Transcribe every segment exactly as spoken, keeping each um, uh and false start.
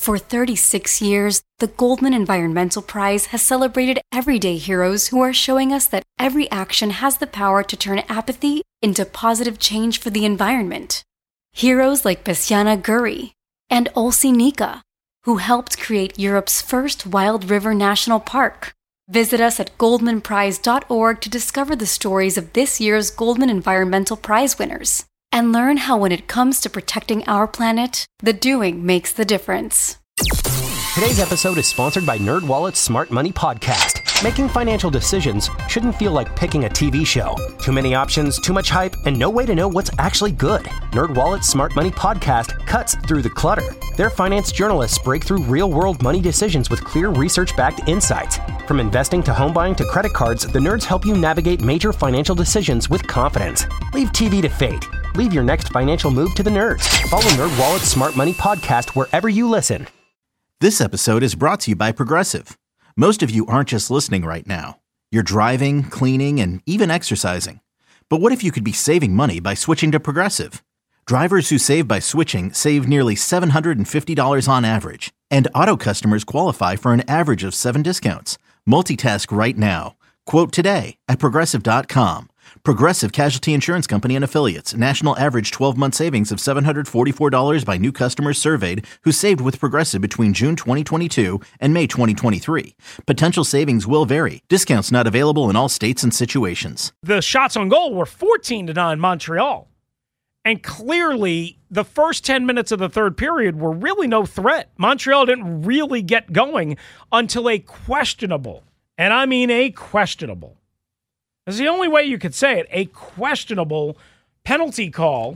For thirty-six years, the Goldman Environmental Prize has celebrated everyday heroes who are showing us that every action has the power to turn apathy into positive change for the environment. Heroes like Besiana Guri and Olsi Nika, who helped create Europe's first wild river national park. Visit us at goldman prize dot org to discover the stories of this year's Goldman Environmental Prize winners and learn how when it comes to protecting our planet, the doing makes the difference. Today's episode is sponsored by NerdWallet's Smart Money Podcast. Making financial decisions shouldn't feel like picking a T V show. Too many options, too much hype, and no way to know what's actually good. NerdWallet's Smart Money Podcast cuts through the clutter. Their finance journalists break through real-world money decisions with clear research-backed insights. From investing to home buying to credit cards, the nerds help you navigate major financial decisions with confidence. Leave T V to fate. Leave your next financial move to the nerds. Follow NerdWallet's Smart Money Podcast wherever you listen. This episode is brought to you by Progressive. Most of you aren't just listening right now. You're driving, cleaning, and even exercising. But what if you could be saving money by switching to Progressive? Drivers who save by switching save nearly seven hundred fifty dollars on average. And auto customers qualify for an average of seven discounts. Multitask right now. Quote today at Progressive dot com. Progressive Casualty Insurance Company and Affiliates. National average twelve-month savings of seven hundred forty-four dollars by new customers surveyed who saved with Progressive between June twenty twenty-two and May twenty twenty-three. Potential savings will vary. Discounts not available in all states and situations. The shots on goal were fourteen to nine Montreal. And clearly, the first ten minutes of the third period were really no threat. Montreal didn't really get going until a questionable, and I mean a questionable, that's the only way you could say it, a questionable penalty call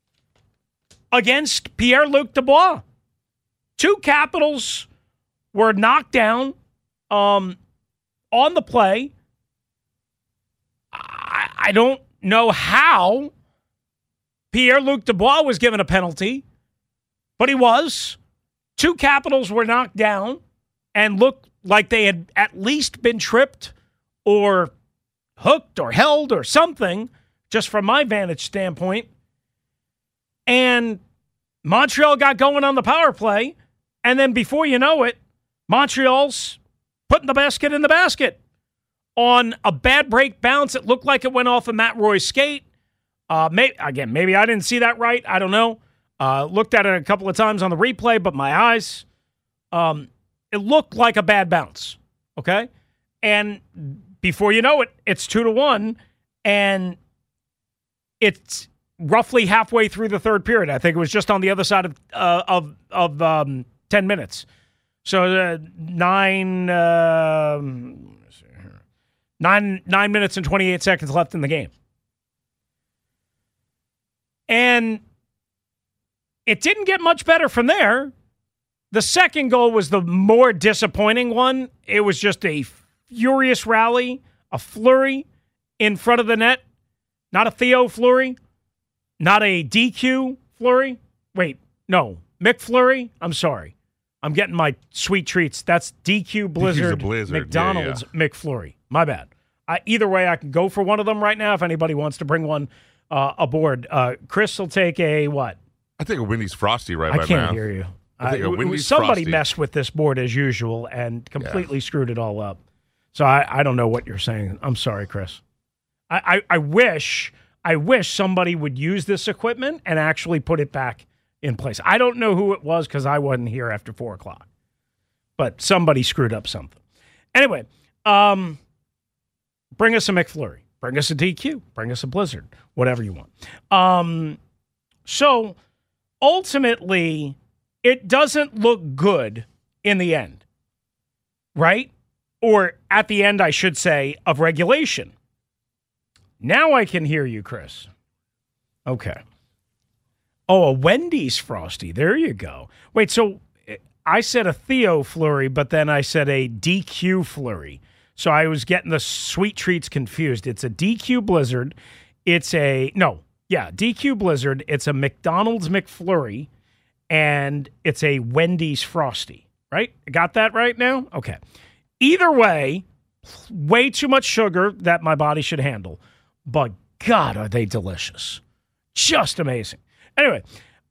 against Pierre-Luc Dubois. Two Capitals were knocked down um, on the play. I, I don't know how Pierre-Luc Dubois was given a penalty, but he was. Two Capitals were knocked down and looked like they had at least been tripped or hooked or held or something, just from my vantage standpoint. And Montreal got going on the power play, and then before you know it, Montreal's putting the basket in the basket. On a bad break bounce, it looked like it went off of Matt Roy's skate. Uh, may, again, maybe I didn't see that right. I don't know. Uh, looked at it a couple of times on the replay, but my eyes, um, it looked like a bad bounce. Okay? And before you know it, it's two to one, and it's roughly halfway through the third period. I think it was just on the other side of uh, of of um, ten minutes. So uh, nine uh, nine nine minutes and twenty eight seconds left in the game. And it didn't get much better from there. The second goal was the more disappointing one. It was just a furious rally, a flurry in front of the net. Not a Theo Fleury. Not a D Q Fleury. Wait, no. McFlurry? I'm sorry. I'm getting my sweet treats. That's D Q Blizzard, Blizzard. McDonald's yeah, yeah. McFlurry. My bad. I, either way, I can go for one of them right now if anybody wants to bring one uh, aboard. Uh, Chris will take a what? I think a Wendy's Frosty right I about can't now. hear you. I think I, a Wendy's somebody Frosty. messed with this board as usual and completely Yeah. screwed it all up. So I, I don't know what you're saying. I'm sorry, Chris. I, I, I wish I wish somebody would use this equipment and actually put it back in place. I don't know who it was because I wasn't here after four o'clock. But somebody screwed up something. Anyway, um, bring us a McFlurry. Bring us a D Q. Bring us a Blizzard. Whatever you want. Um, so ultimately, it doesn't look good in the end, right? Or at the end, I should say, of regulation. Now I can hear you, Chris. Okay. Oh, a Wendy's Frosty. There you go. Wait, so I said a Theo Flurry, but then I said a D Q Flurry. So I was getting the sweet treats confused. It's a D Q Blizzard. It's a, no, yeah, D Q Blizzard. It's a McDonald's McFlurry, and it's a Wendy's Frosty, right? Got that right now? Okay. Either way, way too much sugar that my body should handle. But God, are they delicious. Just amazing. Anyway,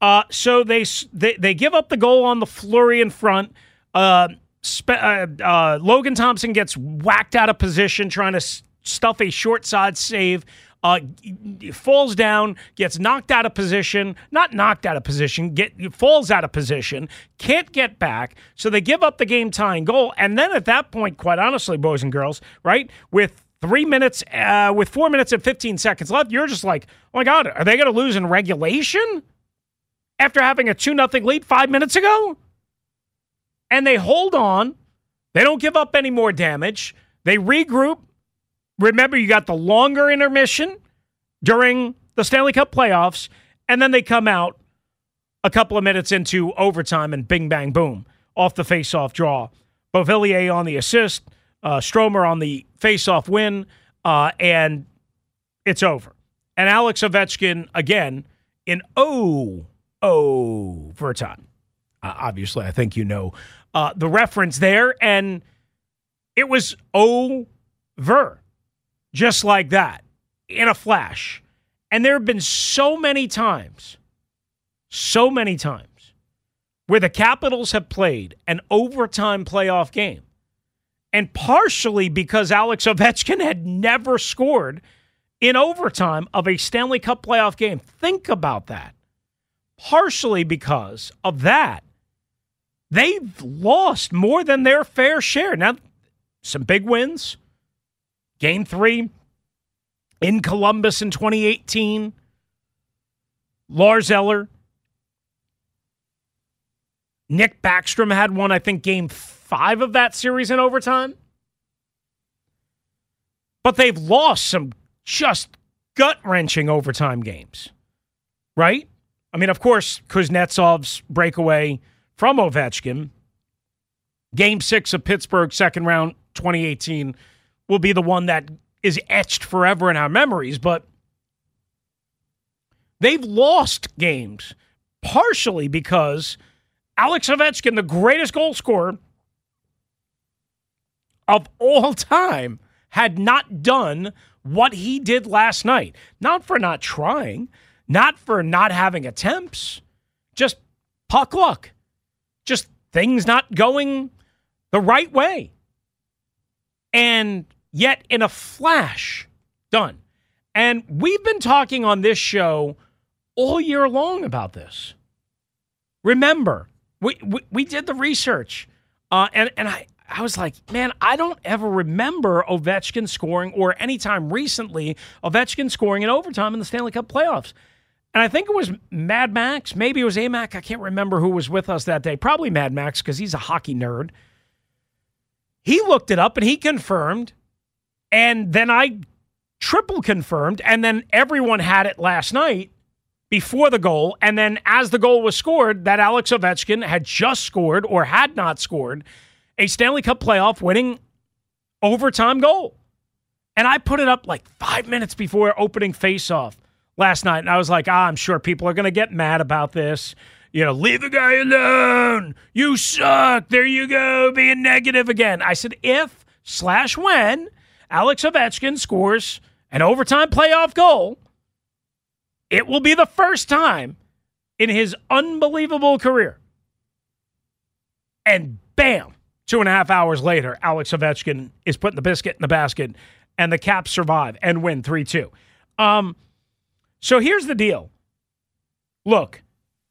Uh, so they, they they give up the goal on the flurry in front. Uh, spe- uh, uh, Logan Thompson gets whacked out of position trying to s- stuff a short side save. Uh, falls down, gets knocked out of position. Not knocked out of position, get falls out of position. Can't get back. So they give up the game tying goal. And then at that point, quite honestly, boys and girls, right, with three minutes, uh, with four minutes and fifteen seconds left, you're just like, oh my God, are they going to lose in regulation after having a two nothing lead five minutes ago? And they hold on. They don't give up any more damage. They regroup. Remember, you got the longer intermission during the Stanley Cup playoffs, and then they come out a couple of minutes into overtime and bing, bang, boom, off the face-off draw. Beauvillier on the assist, uh, Stromer on the face-off win, uh, and it's over. And Alex Ovechkin, again, in oh, overtime. Uh, obviously, I think you know uh, the reference there, and it was over. Just like that, in a flash. And there have been so many times, so many times, where the Capitals have played an overtime playoff game. And partially because Alex Ovechkin had never scored in overtime of a Stanley Cup playoff game. Think about that. Partially because of that, they've lost more than their fair share. Now, some big wins. Game three in Columbus in twenty eighteen. Lars Eller. Nick Backstrom had one, I think, game five of that series in overtime. But they've lost some just gut-wrenching overtime games, right? I mean, of course, Kuznetsov's breakaway from Ovechkin. Game six of Pittsburgh, second round, twenty eighteen, will be the one that is etched forever in our memories, but they've lost games partially because Alex Ovechkin, the greatest goal scorer of all time, had not done what he did last night. Not for not trying, not for not having attempts, just puck luck, just things not going the right way. And yet, in a flash, done. And we've been talking on this show all year long about this. Remember, we we, we did the research, uh, and, and I, I was like, man, I don't ever remember Ovechkin scoring, or any time recently, Ovechkin scoring in overtime in the Stanley Cup playoffs. And I think it was Mad Max, maybe it was A-Mac, I can't remember who was with us that day. Probably Mad Max, because he's a hockey nerd. He looked it up, and he confirmed. And then I triple confirmed, and then everyone had it last night before the goal. And then as the goal was scored, that Alex Ovechkin had just scored or had not scored a Stanley Cup playoff winning overtime goal. And I put it up like five minutes before opening faceoff last night. And I was like, ah, I'm sure people are going to get mad about this. You know, leave the guy alone. You suck. There you go, being negative again. I said, if slash when Alex Ovechkin scores an overtime playoff goal, it will be the first time in his unbelievable career. And bam, two and a half hours later, Alex Ovechkin is putting the biscuit in the basket, and the Caps survive and win three two. Um, so here's the deal. Look,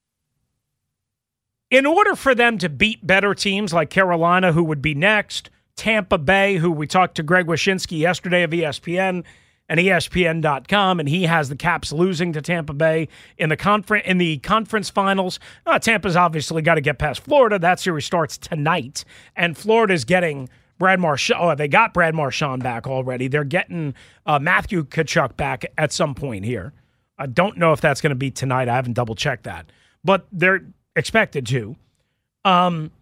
in order for them to beat better teams like Carolina, who would be next, Tampa Bay, who we talked to Greg Wyshynski yesterday of E S P N and E S P N dot com, and he has the Caps losing to Tampa Bay in the conference in the conference finals. Uh, Tampa's obviously got to get past Florida. That series starts tonight, and Florida's getting Brad Marchand. Oh, they got Brad Marchand back already. They're getting uh, Matthew Tkachuk back at some point here. I don't know if that's going to be tonight. I haven't double-checked that, but they're expected to. Um,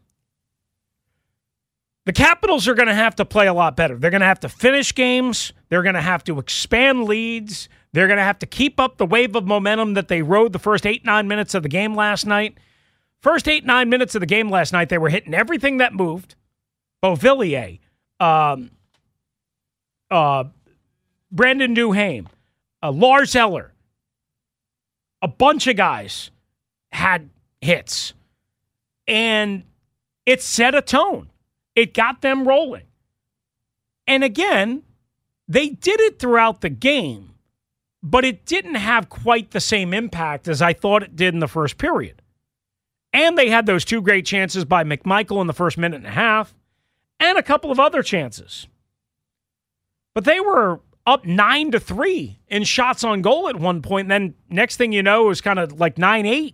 the Capitals are going to have to play a lot better. They're going to have to finish games. They're going to have to expand leads. They're going to have to keep up the wave of momentum that they rode the first eight, nine minutes of the game last night. First eight, nine minutes of the game last night, they were hitting everything that moved. Beauvillier, um, uh, Brandon Duhaime, uh, Lars Eller, a bunch of guys had hits. And it set a tone. It got them rolling. And again, they did it throughout the game, but it didn't have quite the same impact as I thought it did in the first period. And they had those two great chances by McMichael in the first minute and a half, and a couple of other chances. But they were up nine to three in shots on goal at one point, and then next thing you know, it was kind of like nine eight.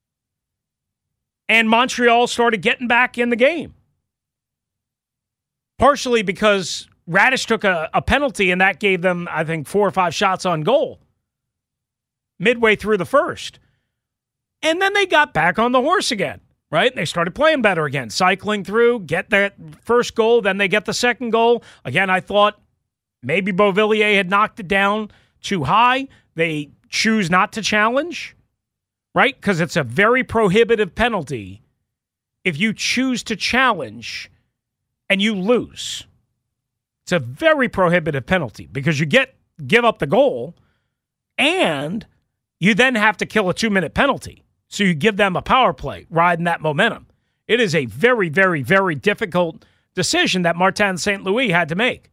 And Montreal started getting back in the game. Partially because Radish took a, a penalty, and that gave them, I think, four or five shots on goal midway through the first. And then they got back on the horse again, right? They started playing better again, cycling through, get that first goal, then they get the second goal. Again, I thought maybe Beauvillier had knocked it down too high. They choose not to challenge, right? Because it's a very prohibitive penalty if you choose to challenge and you lose. It's a very prohibitive penalty because you get give up the goal and you then have to kill a two-minute penalty. So you give them a power play, riding that momentum. It is a very, very, very difficult decision that Martin Saint Louis had to make.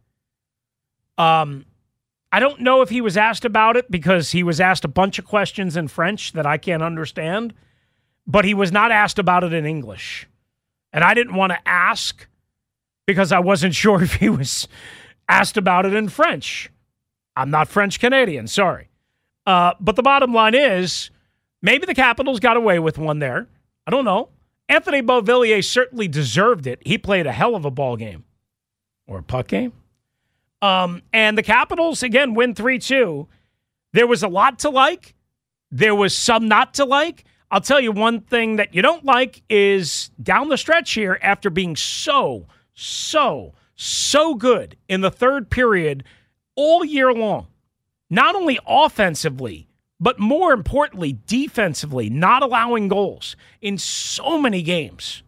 Um, I don't know if he was asked about it because he was asked a bunch of questions in French that I can't understand, but he was not asked about it in English. And I didn't want to ask because I wasn't sure if he was asked about it in French. I'm not French-Canadian, sorry. Uh, but the bottom line is, maybe the Capitals got away with one there. I don't know. Anthony Beauvillier certainly deserved it. He played a hell of a ball game. Or a puck game. Um, and the Capitals, again, win three two. There was a lot to like. There was some not to like. I'll tell you one thing that you don't like is down the stretch here, after being so, so, so good in the third period all year long, not only offensively, but more importantly, defensively, not allowing goals in so many games.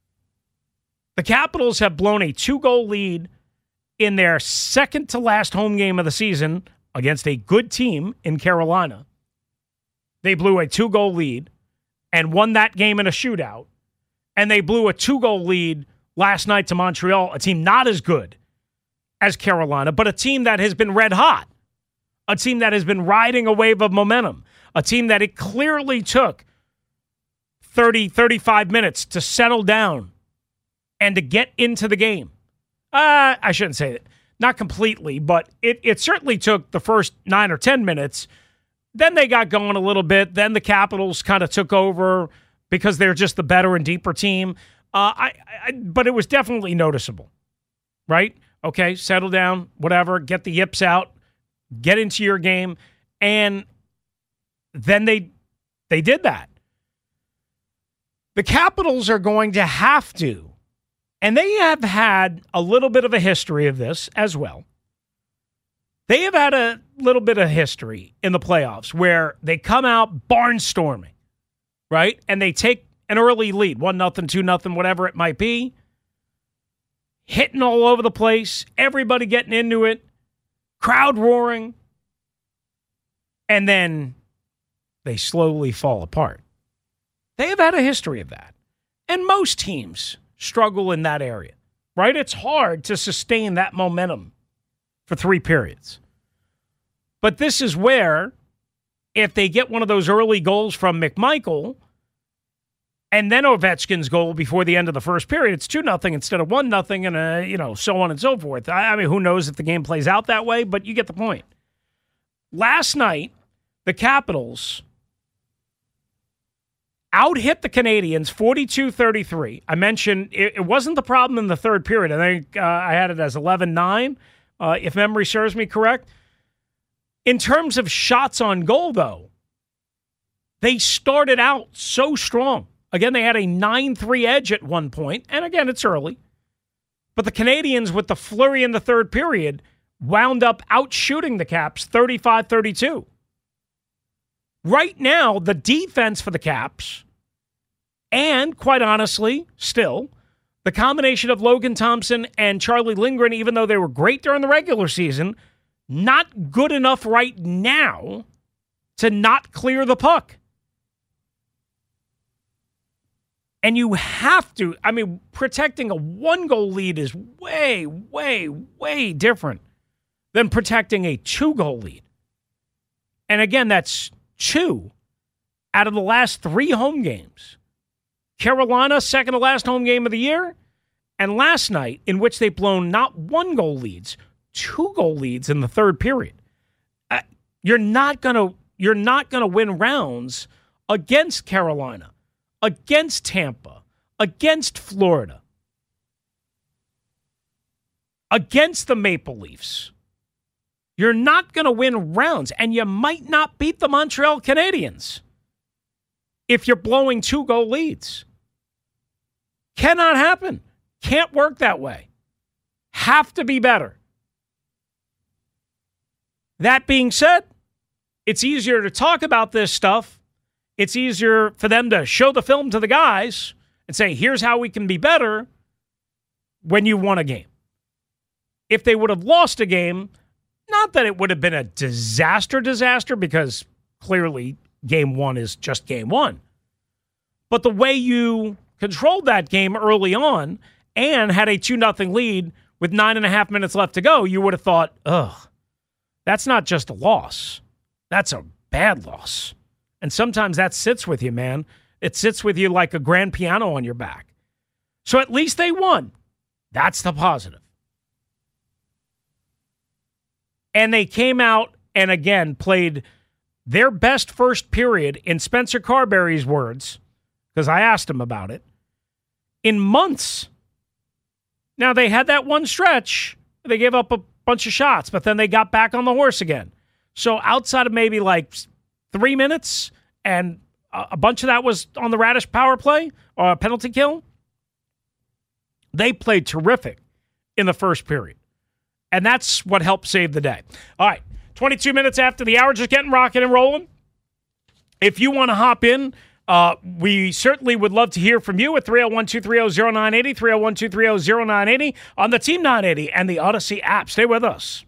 The Capitals have blown a two-goal lead in their second-to-last home game of the season against a good team in Carolina. They blew a two-goal lead and won that game in a shootout. And they blew a two-goal lead last night to Montreal, a team not as good as Carolina, but a team that has been red hot. A team that has been riding a wave of momentum. A team that it clearly took thirty, thirty-five minutes to settle down and to get into the game. Uh, I shouldn't say that. Not completely, but it, it certainly took the first nine or ten minutes. Then they got going a little bit. Then the Capitals kind of took over because they're just the better and deeper team. Uh, I, I, but it was definitely noticeable, right? Okay, settle down, whatever, get the yips out. Get into your game, and then they they did that. The Capitals are going to have to, and they have had a little bit of a history of this as well. They have had a little bit of history in the playoffs where they come out barnstorming, right? And they take an early lead, one nothing, two nothing, whatever it might be, hitting all over the place, everybody getting into it, crowd roaring, and then they slowly fall apart. They have had a history of that. And most teams struggle in that area, right? It's hard to sustain that momentum for three periods. But this is where, if they get one of those early goals from McMichael, and then Ovechkin's goal before the end of the first period, it's two nothing instead of one nothing, and uh, you know, so on and so forth. I, I mean, who knows if the game plays out that way, but you get the point. Last night, the Capitals out-hit the Canadiens forty-two thirty-three. I mentioned it, it wasn't the problem in the third period. I think uh, I had it as eleven nine, uh, if memory serves me correct. In terms of shots on goal, though, they started out so strong. Again, they had a nine three edge at one point, and again, it's early. But the Canadiens, with the flurry in the third period, wound up outshooting the Caps thirty-five thirty-two. Right now, the defense for the Caps, and quite honestly, still, the combination of Logan Thompson and Charlie Lindgren, even though they were great during the regular season, not good enough right now to not clear the puck. And you have to, I mean, protecting a one-goal lead is way, way, way different than protecting a two-goal lead. And again, that's two out of the last three home games. Carolina, second to last home game of the year. And last night, in which they've blown not one-goal leads, two-goal leads in the third period. Uh, you're not gonna, you're not gonna win rounds against Carolina, against Tampa, against Florida, against the Maple Leafs. You're not going to win rounds, and you might not beat the Montreal Canadiens if you're blowing two-goal leads. Cannot happen. Can't work that way. Have to be better. That being said, it's easier to talk about this stuff. It's easier for them to show the film to the guys and say, here's how we can be better when you won a game. If they would have lost a game, not that it would have been a disaster disaster, because clearly game one is just game one. But the way you controlled that game early on and had a two nothing lead with nine and a half minutes left to go, you would have thought, ugh, that's not just a loss. That's a bad loss. And sometimes that sits with you, man. It sits with you like a grand piano on your back. So at least they won. That's the positive. And they came out and, again, played their best first period, in Spencer Carberry's words, because I asked him about it, in months. Now, they had that one stretch. They gave up a bunch of shots, but then they got back on the horse again. So outside of maybe like three minutes, and a bunch of that was on the Radish power play or a penalty kill, they played terrific in the first period. And that's what helped save the day. All right, twenty-two minutes after the hour, just getting rocking and rolling. If you want to hop in, uh, we certainly would love to hear from you at three oh one, two three oh, oh nine eight oh, three oh one, two three oh, oh nine eight oh on the Team nine eighty and the Odyssey app. Stay with us.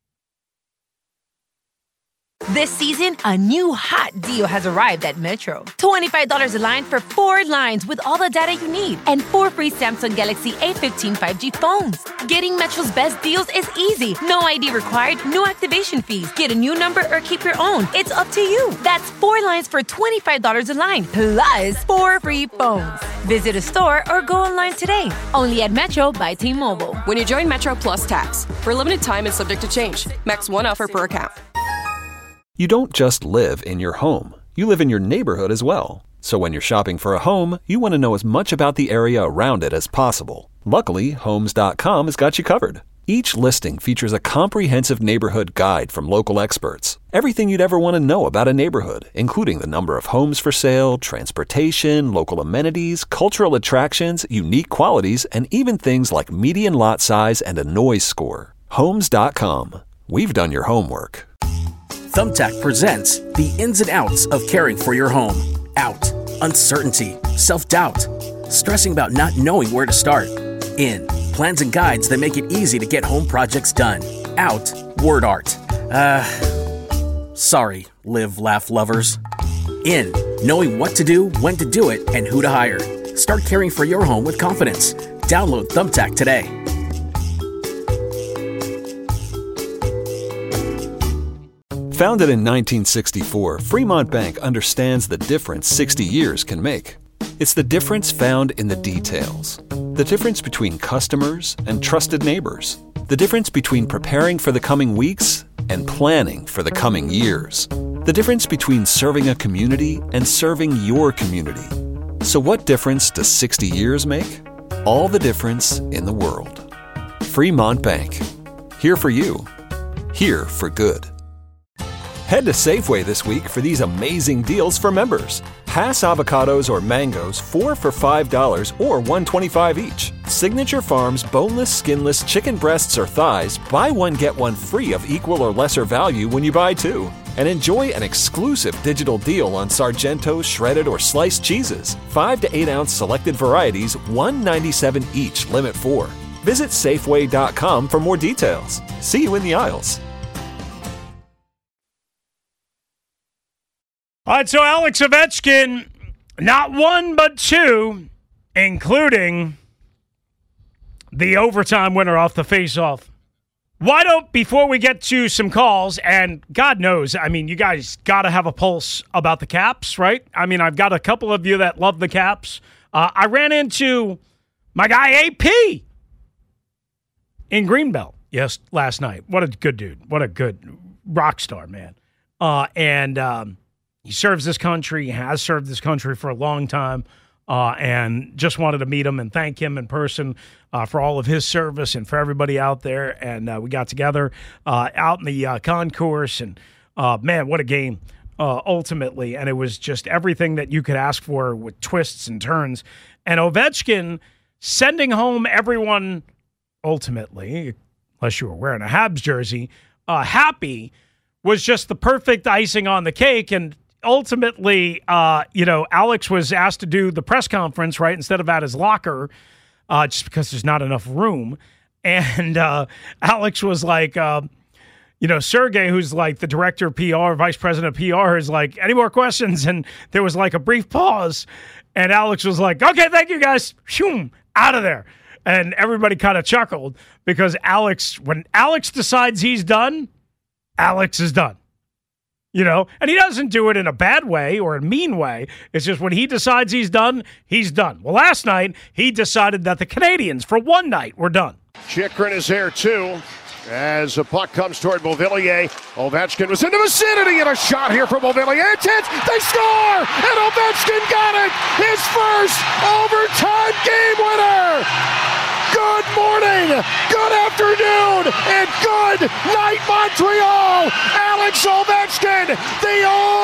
This season, a new hot deal has arrived at Metro. twenty-five dollars a line for four lines with all the data you need and four free Samsung Galaxy A fifteen five G phones. Getting Metro's best deals is easy. No I D required, no activation fees. Get a new number or keep your own. It's up to you. That's four lines for twenty-five dollars a line, plus four free phones. Visit a store or go online today. Only at Metro by T-Mobile. When you join Metro Plus Tax, for a limited time and subject to change. Max one offer per account. You don't just live in your home. You live in your neighborhood as well. So when you're shopping for a home, you want to know as much about the area around it as possible. Luckily, Homes dot com has got you covered. Each listing features a comprehensive neighborhood guide from local experts. Everything you'd ever want to know about a neighborhood, including the number of homes for sale, transportation, local amenities, cultural attractions, unique qualities, and even things like median lot size and a noise score. Homes dot com. We've done your homework. Thumbtack presents the ins and outs of caring for your home. Out, uncertainty, self-doubt, stressing about not knowing where to start. In, plans and guides that make it easy to get home projects done. Out, word art. Uh, sorry, live, laugh lovers. In, knowing what to do, when to do it, and who to hire. Start caring for your home with confidence. Download Thumbtack today. Founded in nineteen sixty-four, Fremont Bank understands the difference sixty years can make. It's the difference found in the details. The difference between customers and trusted neighbors. The difference between preparing for the coming weeks and planning for the coming years. The difference between serving a community and serving your community. So what difference does sixty years make? All the difference in the world. Fremont Bank. Here for you. Here for good. Head to Safeway this week for these amazing deals for members. Hass avocados or mangoes, four for five dollars or one dollar and twenty-five cents each. Signature Farms boneless, skinless chicken breasts or thighs, buy one, get one free of equal or lesser value when you buy two. And enjoy an exclusive digital deal on Sargento shredded or sliced cheeses. five to eight ounce selected varieties, one dollar and ninety-seven cents each, limit four. Visit Safeway dot com for more details. See you in the aisles. All right, so Alex Ovechkin, not one but two, including the overtime winner off the face-off. Why don't, before we get to some calls, and God knows, I mean, you guys got to have a pulse about the Caps, right? I mean, I've got a couple of you that love the Caps. Uh, I ran into my guy A P in Greenbelt, yes, last night. What a good dude. What a good rock star, man. Uh, and um, he serves this country, has served this country for a long time. Uh, and just wanted to meet him and thank him in person uh, for all of his service and for everybody out there. And uh, we got together uh, out in the uh, concourse, and uh, man, what a game uh, ultimately. And it was just everything that you could ask for with twists and turns. And Ovechkin sending home everyone ultimately, unless you were wearing a Habs jersey, uh, happy was just the perfect icing on the cake. And ultimately, uh, you know, Alex was asked to do the press conference, right, instead of at his locker, uh, just because there's not enough room. And uh, Alex was like, uh, you know, Sergey, who's like the director of P R, vice president of P R, is like, any more questions? And there was like a brief pause. And Alex was like, okay, thank you guys. Shoom, out of there. And everybody kind of chuckled because Alex, when Alex decides he's done, Alex is done. You know, and he doesn't do it in a bad way or a mean way. It's just when he decides he's done, he's done. Well, last night, he decided that the Canadians, for one night, were done. Chychrun is here, too, as the puck comes toward Beauvillier. Ovechkin was in the vicinity, and a shot here from Beauvillier. It's hit, they score, and Ovechkin got it! His first overtime game winner! Good morning, good afternoon, and good night, Montreal! Alex Ovechkin, the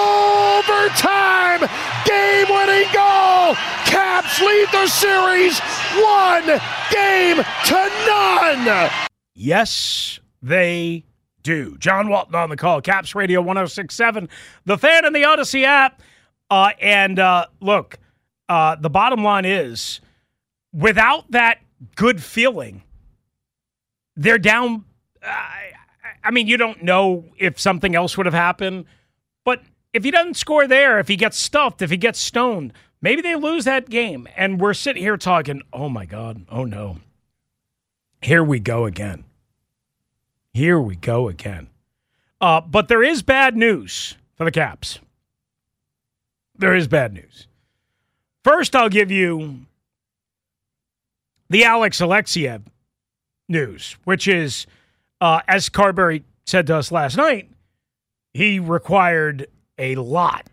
overtime game-winning goal! Caps lead the series one game to none! Yes, they do. John Walton on the call. Caps Radio one oh six point seven. The Fan and the Odyssey app. Uh, and uh, look, uh, the bottom line is, without that good feeling, they're down. Uh, I mean, you don't know if something else would have happened. But if he doesn't score there, if he gets stuffed, if he gets stoned, maybe they lose that game. And we're sitting here talking, oh, my God, oh, no. Here we go again. Here we go again. Uh, but there is bad news for the Caps. There is bad news. First, I'll give you the Alex Alexiev news, which is, uh, as Carberry said to us last night, he required a lot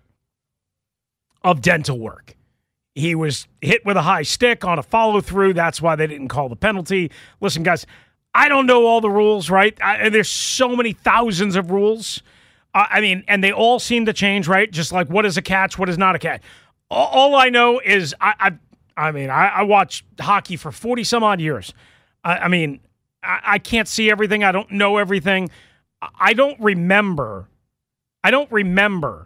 of dental work. He was hit with a high stick on a follow-through. That's why they didn't call the penalty. Listen, guys, I don't know all the rules, right? I, there's so many thousands of rules. Uh, I mean, and they all seem to change, right? Just like what is a catch, what is not a catch. All, all I know is I, I, I mean, I, I watched hockey for forty some odd years. I, I mean, I, I can't see everything. I don't know everything. I don't remember. I don't remember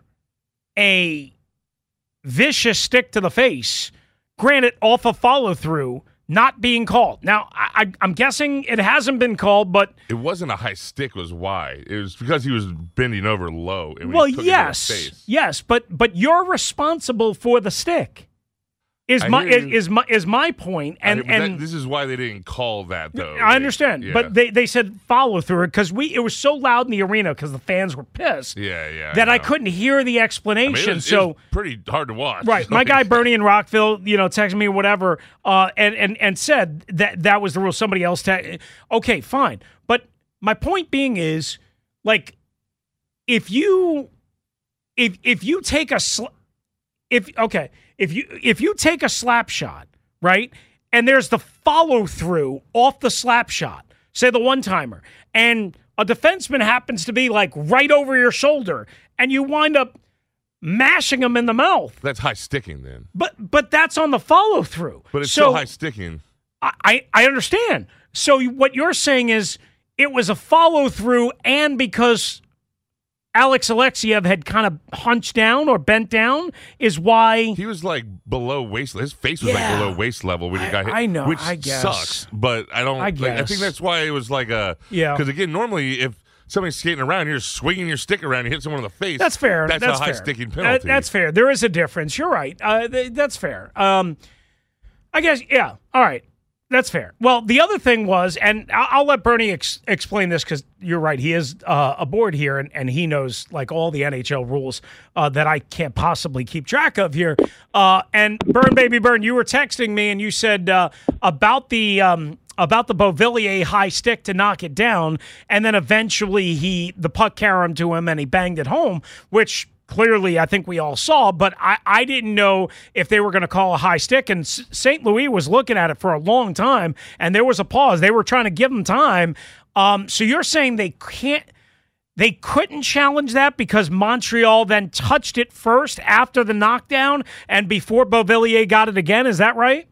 a vicious stick to the face, granted off a follow-through, not being called. Now, I, I, I'm guessing it hasn't been called, but... It wasn't a high stick, was why. It was because he was bending over low. And well, he took yes, it to his face. yes, but but you're responsible for the stick. Is I my is, you. is my is my point, and I, and that, this is why they didn't call that though. I understand, yeah. but they, they said follow through because we it was so loud in the arena because the fans were pissed. Yeah, yeah. That I, I couldn't hear the explanation. I mean, it was, so it was pretty hard to watch. Right, my guy Bernie in Rockville, you know, texted me or whatever, uh, and and and said that that was the rule. Somebody else, te- okay, fine, but my point being is, like, if you if if you take a sl- if okay. If you if you take a slap shot, right, and there's the follow-through off the slap shot, say the one-timer, and a defenseman happens to be, like, right over your shoulder, and you wind up mashing him in the mouth. That's high sticking then. But but that's on the follow-through. But it's so, still high sticking. I, I, I understand. So what you're saying is it was a follow-through, and because Alex Alexiev had kind of hunched down or bent down is why he was like below waist. His face was yeah. like below waist level when he got hit. I know, which I guess. sucks. But I don't. I like, I guess. think that's why it was like a yeah. Because again, normally if somebody's skating around, you're swinging your stick around, you hit someone in the face. That's fair. That's, that's a high fair. sticking penalty. That, that's fair. There is a difference. You're right. Uh, th- that's fair. Um, I guess, yeah. All right. That's fair. Well, the other thing was, and I'll, I'll let Bernie ex- explain this because you're right. He is uh, aboard here, and, and he knows like all the N H L rules uh, that I can't possibly keep track of here. Uh, and Burn, baby, Burn, you were texting me, and you said uh, about the um, about the Beauvillier high stick to knock it down, and then eventually he the puck carried him to him, and he banged it home, which. Clearly, I think we all saw, but I, I didn't know if they were going to call a high stick, and Saint Louis was looking at it for a long time, and there was a pause. They were trying to give them time. Um, so you're saying they can't, they couldn't challenge that because Montreal then touched it first after the knockdown and before Beauvillier got it again? Is that right?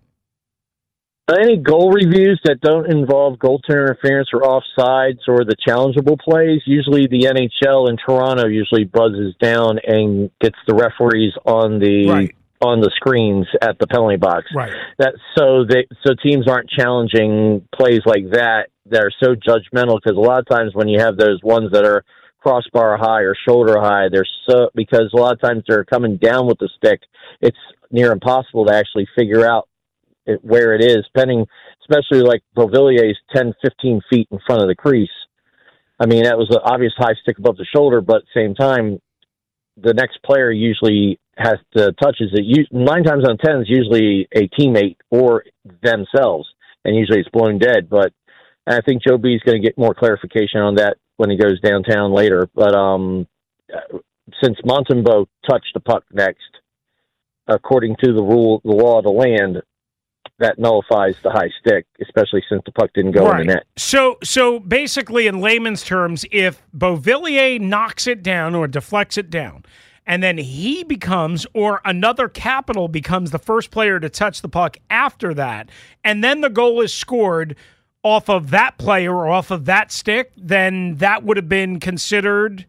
Any goal reviews that don't involve goaltender interference or offsides or the challengeable plays, usually the N H L in Toronto usually buzzes down and gets the referees on the right. on the screens at the penalty box. Right. That so they so teams aren't challenging plays like that that are so judgmental because a lot of times when you have those ones that are crossbar high or shoulder high, they're so because a lot of times they're coming down with the stick, it's near impossible to actually figure out It, where it is, pending, especially like Beauvillier's ten, fifteen feet in front of the crease. I mean, that was an obvious high stick above the shoulder, but at the same time, the next player usually has to touches it. You, nine times out of ten is usually a teammate or themselves, and usually it's blown dead. But I think Joe B is going to get more clarification on that when he goes downtown later. But um, since Montembeault touched the puck next, according to the rule, the law of the land, that nullifies the high stick, especially since the puck didn't go right. in the net. So so basically, in layman's terms, if Beauvillier knocks it down or deflects it down, and then he becomes, or another Capital becomes the first player to touch the puck after that, and then the goal is scored off of that player or off of that stick, then that would have been considered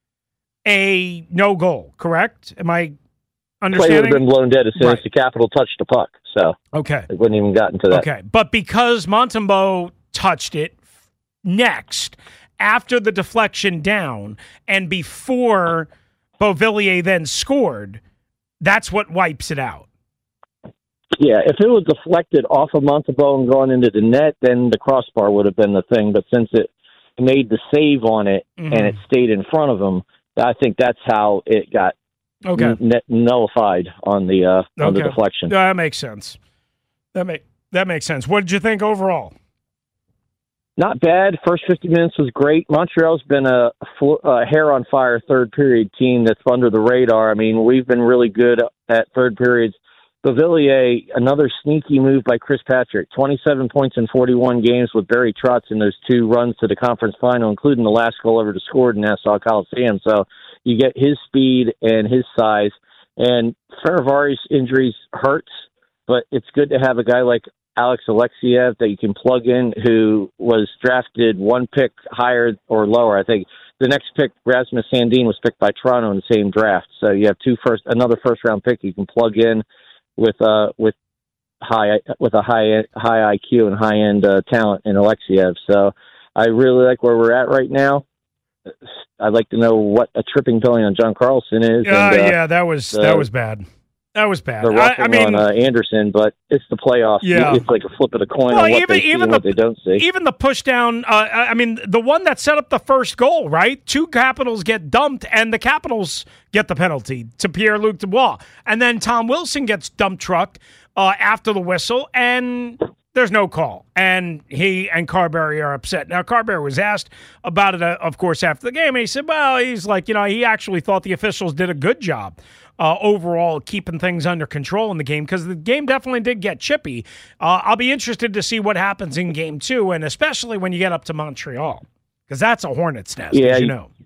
a no goal, correct? Am I understanding? Play would have been blown dead as soon right. as the Capital touched the puck. So okay. it wouldn't even gotten to that. Okay, but because Montembeault touched it next, after the deflection down, and before Beauvillier then scored, that's what wipes it out. Yeah, if it was deflected off of Montembeault and gone into the net, then the crossbar would have been the thing. But since it made the save on it mm-hmm. and it stayed in front of him, I think that's how it got Okay. N- nullified on the uh, on okay. the deflection. That makes sense. That make that makes sense. What did you think overall? Not bad. First fifty minutes was great. Montreal's been a, a hair on fire third period team that's under the radar. I mean, we've been really good at third periods. Beauvillier, another sneaky move by Chris Patrick. twenty-seven points in forty-one games with Barry Trotz in those two runs to the conference final, including the last goal ever to score in Nassau Coliseum. So you get his speed and his size. And Ferravari's injuries hurts, but it's good to have a guy like Alex Alexiev that you can plug in, who was drafted one pick higher or lower. I think the next pick, Rasmus Sandin, was picked by Toronto in the same draft. So you have two first, another first round pick you can plug in with uh with high with a high high I Q and high end uh, talent in Alexiev. So I really like where we're at right now. I'd like to know what a tripping penalty on John Carlson is. Uh, and, uh, yeah, that was the, that was bad. That was bad. The I, I mean, on uh, Anderson, but it's the playoffs. Yeah. It's like a flip of the coin well, on what even, they see even and the, what they don't see. Even the push down, uh, I mean, the one that set up the first goal, right? Two Capitals get dumped, and the Capitals get the penalty to Pierre-Luc Dubois. And then Tom Wilson gets dump trucked uh, after the whistle, and there's no call. And he and Carberry are upset. Now, Carberry was asked about it, uh, of course, after the game, and he said, well, he's like, you know, he actually thought the officials did a good job Uh, overall, keeping things under control in the game, because the game definitely did get chippy. Uh, I'll be interested to see what happens in game two, and especially when you get up to Montreal, because that's a hornet's nest, yeah, as you know.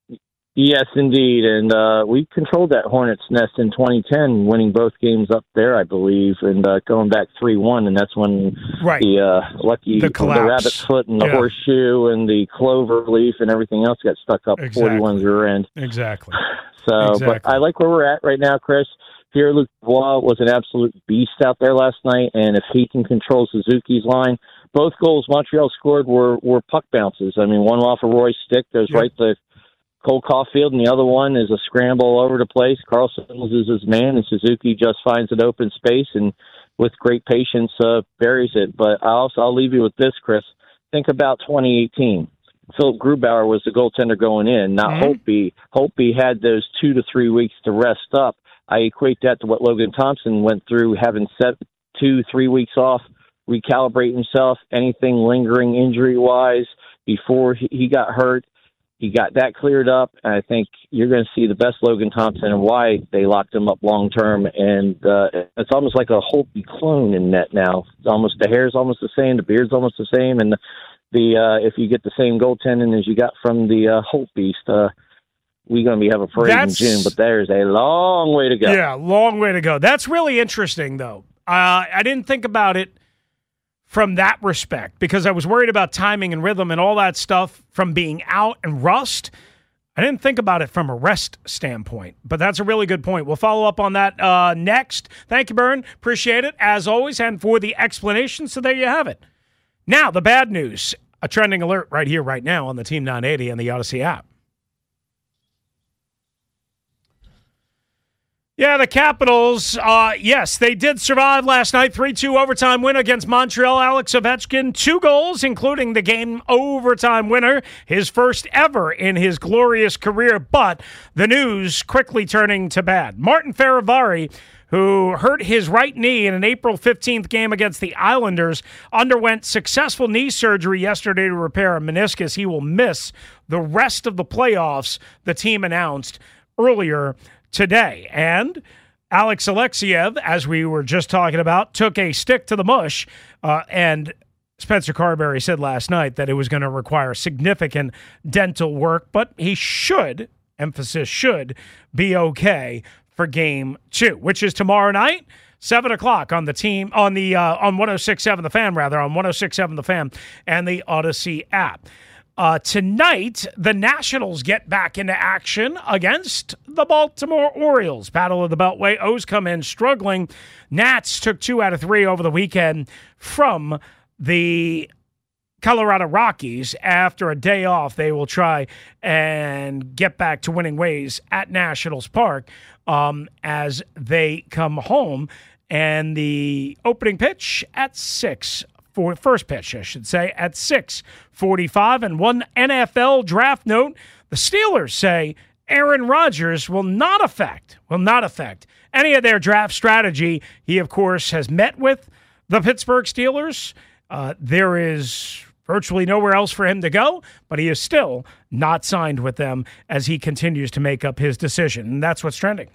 Yes, indeed. And uh, we controlled that hornet's nest in twenty ten, winning both games up there, I believe, and uh, going back three one, and that's when right. the uh, lucky the, the rabbit foot and the yeah. horseshoe and the clover leaf and everything else got stuck up exactly. forty-one's rear end. Exactly. So, exactly. but I like where we're at right now, Chris. Pierre-Luc Dubois was an absolute beast out there last night, and if he can control Suzuki's line, both goals Montreal scored were, were puck bounces. I mean, one off of Roy's stick goes yep. right to Cole Caulfield, and the other one is a scramble all over the place. Carlson loses his man, and Suzuki just finds an open space and with great patience, uh, buries it. But I also, I'll leave you with this, Chris. Think about twenty eighteen. Philip Grubauer was the goaltender going in, not mm-hmm. Holtby. Holtby had those two to three weeks to rest up. I equate that to what Logan Thompson went through, having set two, three weeks off, recalibrate himself, anything lingering injury-wise before he got hurt. He got that cleared up, and I think you're going to see the best Logan Thompson and why they locked him up long-term. And uh, it's almost like a Holtby clone in net now. It's almost, the hair's almost the same, the beard's almost the same, and the, the uh, if you get the same goaltending as you got from the uh, Holt Beast, uh, we're going to be having a parade That's, in June, but there's a long way to go. Yeah, long way to go. That's really interesting, though. Uh, I didn't think about it from that respect because I was worried about timing and rhythm and all that stuff from being out and rust. I didn't think about it from a rest standpoint, but that's a really good point. We'll follow up on that uh, next. Thank you, Bern. Appreciate it, as always, and for the explanation. So there you have it. Now, the bad news. A trending alert right here, right now on the Team nine eighty and the Odyssey app. Yeah, the Capitals, uh, yes, they did survive last night. three two overtime win against Montreal. Alex Ovechkin, two goals, including the game overtime winner, his first ever in his glorious career. But the news quickly turning to bad. Martin Ferravari, who hurt his right knee in an April fifteenth game against the Islanders, underwent successful knee surgery yesterday to repair a meniscus. He will miss the rest of the playoffs, the team announced earlier today. And Alex Alexiev, as we were just talking about, took a stick to the mush, uh, and Spencer Carberry said last night that it was going to require significant dental work, but he should, emphasis should, be okay for game two, which is tomorrow night, seven o'clock on the team, on the uh, on one oh six point seven The Fan, rather, on one oh six point seven The Fan and the Odyssey app. Uh, tonight, the Nationals get back into action against the Baltimore Orioles. Battle of the Beltway. O's come in struggling. Nats took two out of three over the weekend from the Colorado Rockies. After a day off, they will try and get back to winning ways at Nationals Park um, as they come home. And the opening pitch at six. For first pitch, I should say, at six forty-five. And one N F L draft note, the Steelers say Aaron Rodgers will not affect, will not affect any of their draft strategy. He, of course, has met with the Pittsburgh Steelers. Uh, there is virtually nowhere else for him to go, but he is still not signed with them as he continues to make up his decision. And that's what's trending.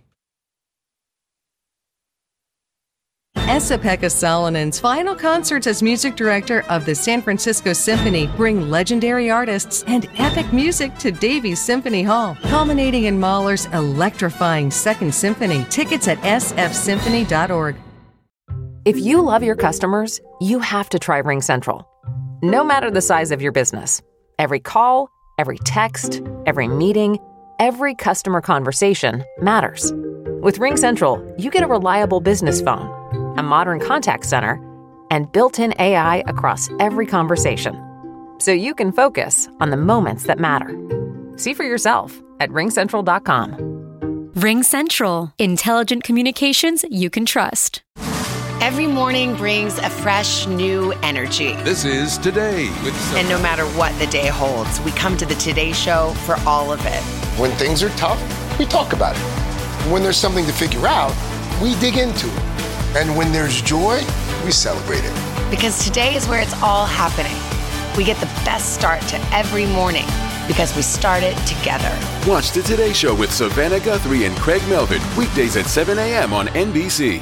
Esa-Pekka Salonen's final concerts as music director of the San Francisco Symphony bring legendary artists and epic music to Davies Symphony Hall, culminating in Mahler's electrifying Second Symphony. Tickets at s f symphony dot org. If you love your customers, you have to try RingCentral. No matter the size of your business, every call, every text, every meeting, every customer conversation matters. With RingCentral, you get a reliable business phone, a modern contact center, and built-in A I across every conversation. So you can focus on the moments that matter. See for yourself at ring central dot com. RingCentral. Intelligent communications you can trust. Every morning brings a fresh, new energy. This is Today with Sophie. And no matter what the day holds, we come to the Today Show for all of it. When things are tough, we talk about it. When there's something to figure out, we dig into it. And when there's joy, we celebrate it. Because today is where it's all happening. We get the best start to every morning because we start it together. Watch the Today Show with Savannah Guthrie and Craig Melvin, weekdays at seven a.m. on N B C.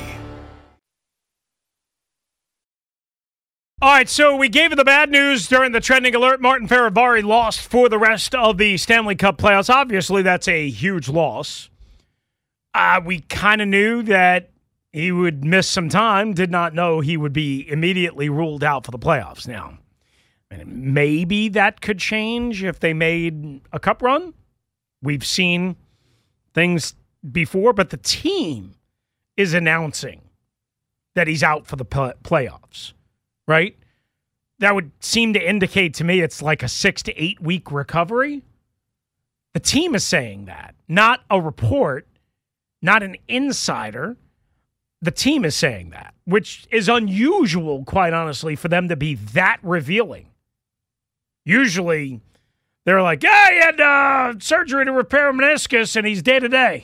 All right, so we gave you the bad news during the trending alert. Martin Ferravari lost for the rest of the Stanley Cup playoffs. Obviously, that's a huge loss. Uh, we kind of knew that he would miss some time, did not know he would be immediately ruled out for the playoffs. Now, maybe that could change if they made a cup run. We've seen things before, but the team is announcing that he's out for the play- playoffs, right? That would seem to indicate to me it's like a six to eight week recovery. The team is saying that, not a report, not an insider. the team is saying that, which is unusual, quite honestly, for them to be that revealing. Usually, they're like, yeah, he had uh, surgery to repair a meniscus, and he's day-to-day.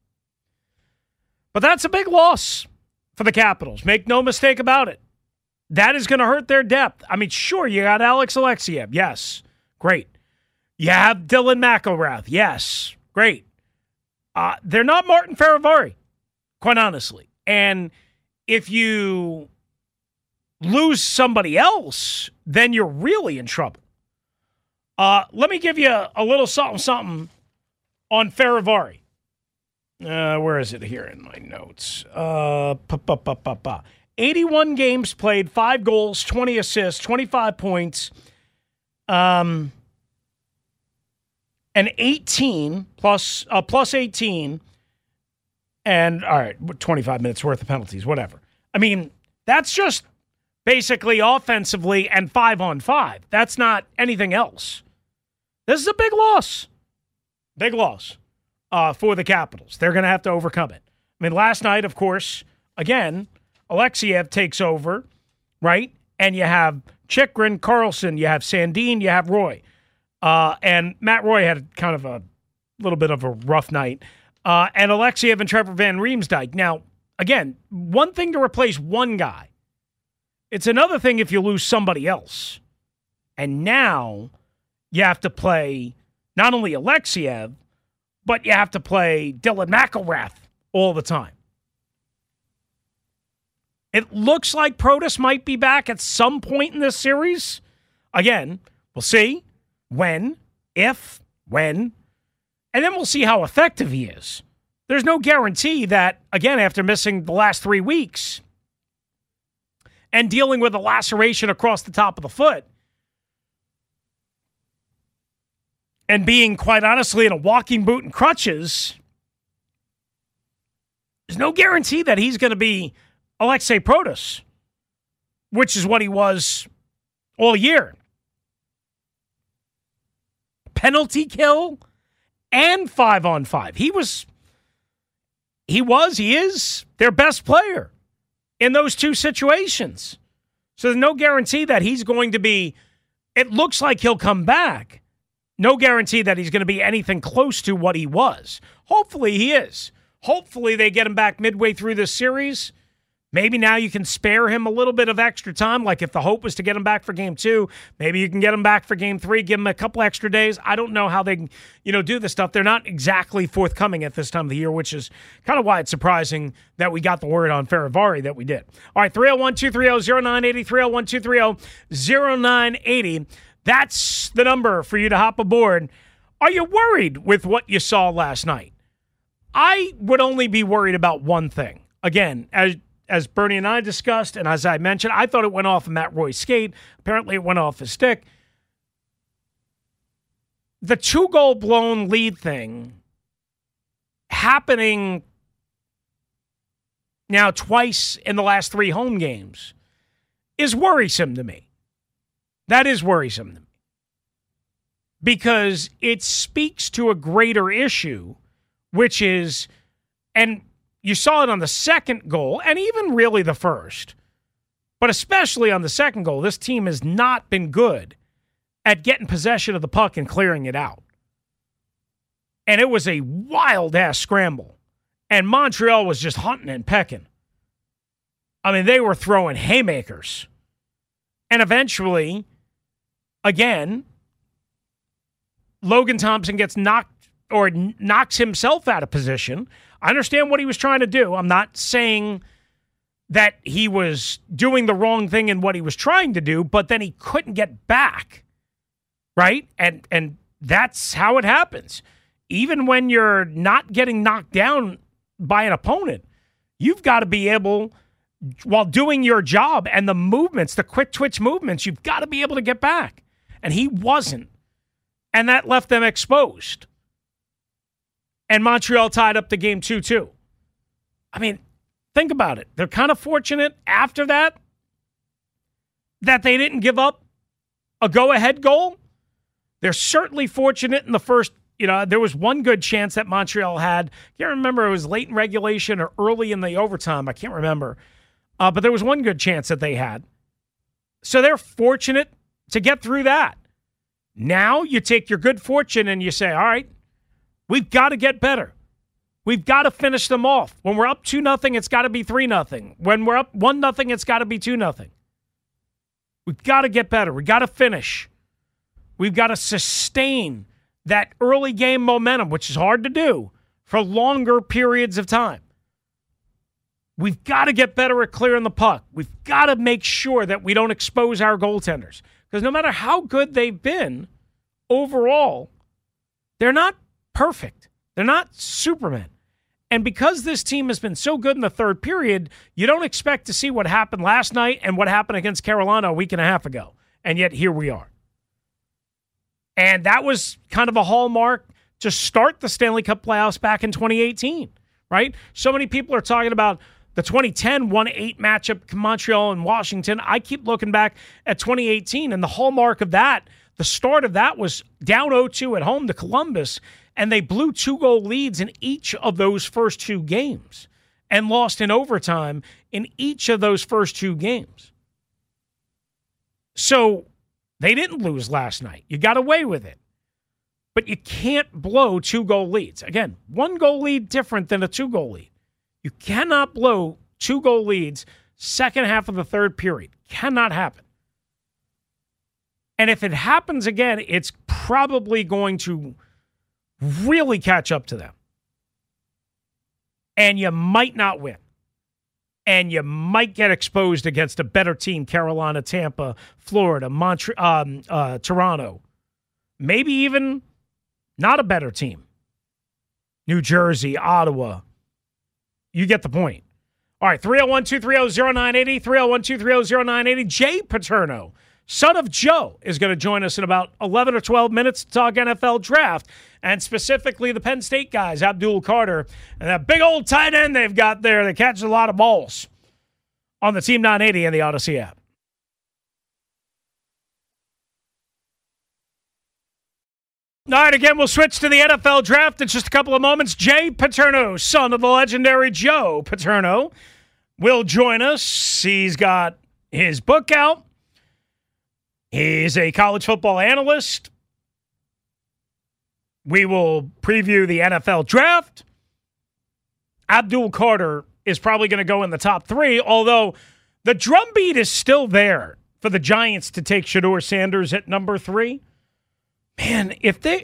But that's a big loss for the Capitals. Make no mistake about it. That is going to hurt their depth. I mean, sure, you got Alex Alexiev. Yes, great. You have Dylan McIlrath. Yes, great. Uh, they're not Martin Ferravari, quite honestly. And if you lose somebody else, then you're really in trouble. Uh, let me give you a, a little something, something on Ferravari. Uh, where is it here in my notes? Uh, pa, pa, pa, pa, pa. eighty-one games played, five goals, twenty assists, twenty-five points, um, and eighteen plus uh, plus eighteen, and all right, twenty-five minutes worth of penalties, whatever. I mean, that's just basically offensively and five on five. That's not anything else. This is a big loss, big loss uh, for the Capitals. They're going to have to overcome it. I mean, last night, of course, again, Alexiev takes over, right? And you have Chychrun, Carlson, you have Sandin, you have Roy. Uh, and Matt Roy had kind of a little bit of a rough night. Uh, and Alexiev and Trevor Van Riemsdyk. Now, again, one thing to replace one guy. It's another thing if you lose somebody else. And now you have to play not only Alexiev, but you have to play Dylan McIlrath all the time. It looks like Protas might be back at some point in this series. Again, we'll see when, if, when, and then we'll see how effective he is. There's no guarantee that, again, after missing the last three weeks and dealing with a laceration across the top of the foot and being, quite honestly, in a walking boot and crutches, there's no guarantee that he's going to be Alexei Protas, which is what he was all year. Penalty kill and five on five. He was, he was, he is their best player in those two situations. So there's no guarantee that he's going to be, it looks like he'll come back. No guarantee that he's going to be anything close to what he was. Hopefully he is. Hopefully they get him back midway through this series. Maybe now you can spare him a little bit of extra time. Like if the hope was to get him back for game two, maybe you can get him back for game three, give him a couple extra days. I don't know how they, you know, do this stuff. They're not exactly forthcoming at this time of the year, which is kind of why it's surprising that we got the word on Ferravari that we did. All right, three oh one, two three oh, oh nine eight oh, three oh one, two three oh, oh nine eight oh. That's the number for you to hop aboard. Are you worried with what you saw last night? I would only be worried about one thing. Again, as As Bernie and I discussed, and as I mentioned, I thought it went off of Matt Roy's skate. Apparently it went off his stick. The two-goal blown lead thing happening now twice in the last three home games is worrisome to me. That is worrisome to me. Because it speaks to a greater issue, which is, and you saw it on the second goal, and even really the first. But especially on the second goal, this team has not been good at getting possession of the puck and clearing it out. And it was a wild-ass scramble. And Montreal was just hunting and pecking. I mean, they were throwing haymakers. And eventually, again, Logan Thompson gets knocked or knocks himself out of position. I understand what he was trying to do. I'm not saying that he was doing the wrong thing in what he was trying to do, but then he couldn't get back, right? And and that's how it happens. Even when you're not getting knocked down by an opponent, you've got to be able, while doing your job and the movements, the quick twitch movements, you've got to be able to get back. And he wasn't. And that left them exposed. And Montreal tied up the game two two. I mean, think about it. They're kind of fortunate after that that they didn't give up a go-ahead goal. They're certainly fortunate in the first You know, there was one good chance that Montreal had. I can't remember if it was late in regulation or early in the overtime. I can't remember. Uh, but there was one good chance that they had. So they're fortunate to get through that. Now you take your good fortune and you say, all right, we've got to get better. We've got to finish them off. When we're up two nothing, it's got to be three nothing. When we're up one nothing, it's got to be two nothing. We've got to get better. We've got to finish. We've got to sustain that early game momentum, which is hard to do, for longer periods of time. We've got to get better at clearing the puck. We've got to make sure that we don't expose our goaltenders. Because no matter how good they've been, overall, they're not perfect. They're not Superman. And because this team has been so good in the third period, you don't expect to see what happened last night and what happened against Carolina a week and a half ago. And yet here we are. And that was kind of a hallmark to start the Stanley Cup playoffs back in twenty eighteen, right? So many people are talking about the twenty ten one eight matchup, Montreal and Washington. I keep looking back at twenty eighteen, and the hallmark of that, the start of that was down oh two at home to Columbus, and they blew two-goal leads in each of those first two games and lost in overtime in each of those first two games. So they didn't lose last night. You got away with it. But you can't blow two-goal leads. Again, one-goal lead different than a two-goal lead. You cannot blow two-goal leads second half of the third period. Cannot happen. And if it happens again, it's probably going to really catch up to them. And you might not win. And you might get exposed against a better team, Carolina, Tampa, Florida, Montreal, um, uh, Toronto. Maybe even not a better team. New Jersey, Ottawa. You get the point. All right, three oh one, two three oh, oh nine eight oh, three oh one, two three oh, oh nine eight oh. Jay Paterno, son of Joe, is going to join us in about eleven or twelve minutes to talk N F L draft, and specifically the Penn State guys, Abdul Carter, and that big old tight end they've got there that catches a lot of balls on the Team nine eighty and the Odyssey app. All right, again, we'll switch to the N F L draft in just a couple of moments. Jay Paterno, son of the legendary Joe Paterno, will join us. He's got his book out. He's a college football analyst. We will preview the N F L draft. Abdul Carter is probably going to go in the top three, although the drumbeat is still there for the Giants to take Shedeur Sanders at number three. Man, if they...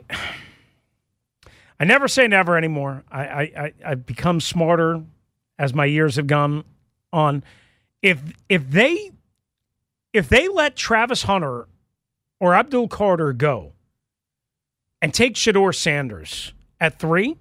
I never say never anymore. I, I, I, I've become smarter as my years have gone on. If if they if they let Travis Hunter or Abdul Carter go and take Shedeur Sanders at three,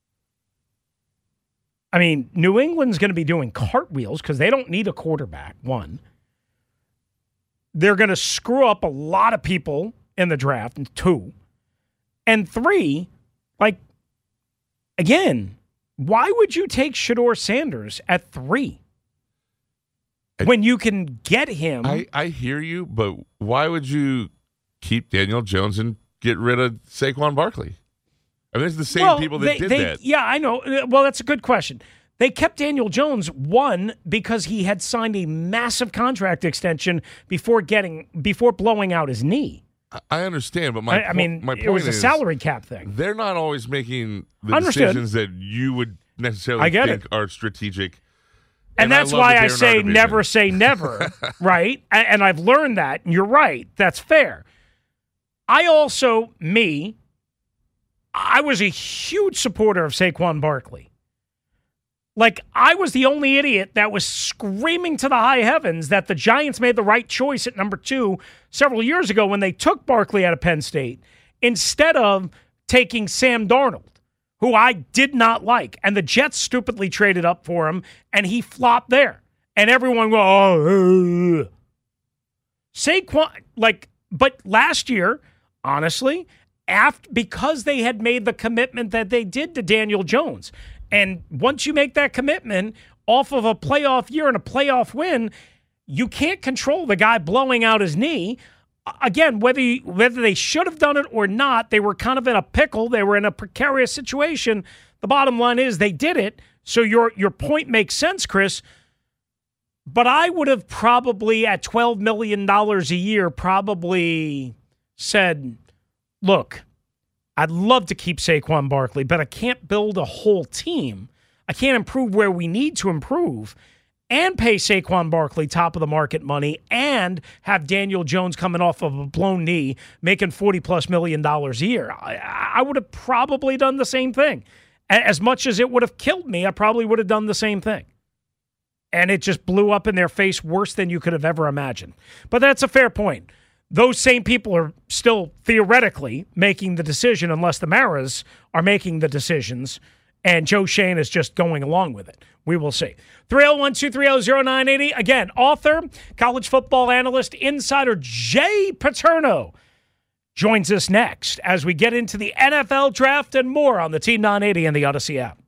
I mean, New England's going to be doing cartwheels because they don't need a quarterback, one. They're going to screw up a lot of people in the draft, and two. And three, like, again, why would you take Shedeur Sanders at three when you can get him? I, I hear you, but why would you keep Daniel Jones and get rid of Saquon Barkley? I mean, it's the same well, people that they, did they, that. Yeah, I know. Well, that's a good question. They kept Daniel Jones, one, because he had signed a massive contract extension before getting before blowing out his knee. I understand, but my I, I mean, my point it was a is, salary cap thing. They're not always making the Understood. decisions that you would necessarily I get think it. are strategic. And, and that's I why the I Darren say Arter never vision. say never, right? And, and I've learned that. And you're right. That's fair. I also, me, I was a huge supporter of Saquon Barkley. Like, I was the only idiot that was screaming to the high heavens that the Giants made the right choice at number two several years ago when they took Barkley out of Penn State instead of taking Sam Darnold, who I did not like. And the Jets stupidly traded up for him, and he flopped there. And everyone go, oh, uh. Saquon, like, but last year, honestly, after, because they had made the commitment that they did to Daniel Jones, and once you make that commitment off of a playoff year and a playoff win, you can't control the guy blowing out his knee. again, whether you, whether they should have done it or not, they were kind of in a pickle. They were in a precarious situation. The bottom line is they did it. So your your point makes sense, Chris. But I would have probably, at twelve million dollars a year, probably said, look, I'd love to keep Saquon Barkley, but I can't build a whole team. I can't improve where we need to improve and pay Saquon Barkley top of the market money and have Daniel Jones coming off of a blown knee making forty plus million dollars a year. I, I would have probably done the same thing. As much as it would have killed me, I probably would have done the same thing. And it just blew up in their face worse than you could have ever imagined. But that's a fair point. Those same people are still theoretically making the decision unless the Maras are making the decisions and Joe Schoen is just going along with it. We will see. three oh one, two three oh, oh nine eight oh. Again, author, college football analyst, insider Jay Paterno joins us next as we get into the N F L draft and more on the Team nine eighty and the Odyssey app.